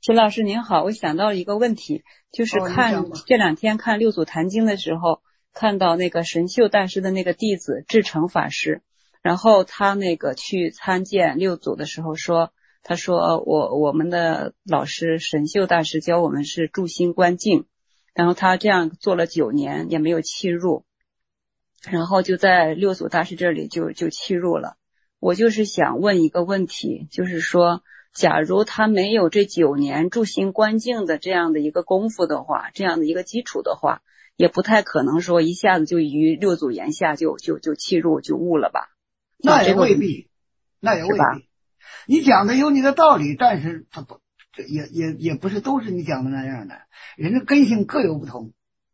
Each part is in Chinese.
秦老师您好，我想到了一个问题，就是这两天看六祖坛经的时候，看到那个神秀大师的那个弟子智成法师，然后他那个去参见六祖的时候说，他说我们的老师神秀大师教我们是住心观静，然后他这样做了9年也没有契入，然后就在六祖大师这里就契入了。我就是想问一个问题，就是说假如他没有这9年住心观静的这样的一个功夫的话，这样的一个基础的话，也不太可能说一下子就于六祖言下就契入就悟了吧。 那也未必，那也未必。你讲的有你的道理，但是他不也不是都是你讲的那样的，人的根性各有不同。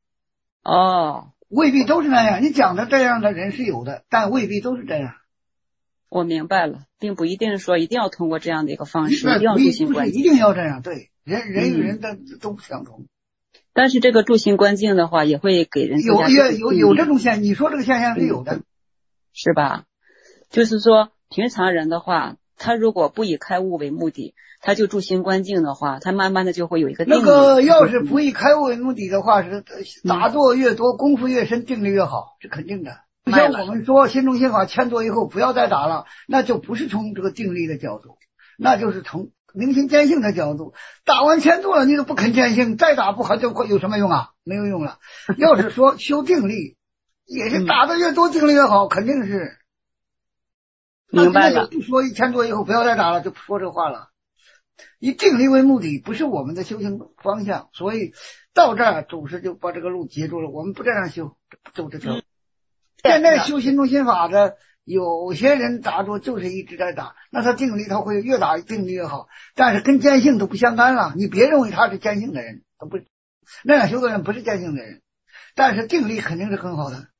未必都是那样。你讲的这样的人是有的，但未必都是这样。 我明白了，并不一定说一定要通过这样的一个方式，一定要住心观静， 不是一定要这样。对，人与人的都不相同。 但是这个住心观静的话，也会给人有这种现，你说这个现象是有的， 是吧？就是说平常人的话，他如果不以开悟为目的，他就住心观静的话，他慢慢的就会有一个定力。 那个要是不以开悟为目的的话，是打坐越多，功夫越深，定力越好，是肯定的。像我们说心中心法1000多以后不要再打了，那就不是从这个定力的角度，那就是从明心见性的角度。打完1000多了，你都不肯见性，再打不好就有什么用啊？没有用了。要是说修定力，也是打得越多，定力越好，肯定是。 明白了。 不说1000多以后不要再打了，就不说这话了。以定力为目的，不是我们的修行方向，所以到这儿祖师就把这个路截住了。我们不这样修，走这条路。现在修心中心法的，有些人打坐就是一直在打，那他定力他会越打定力越好，但是跟见性都不相干了。你别认为他是见性的人，他不那样修的人不是见性的人，但是定力肯定是很好的。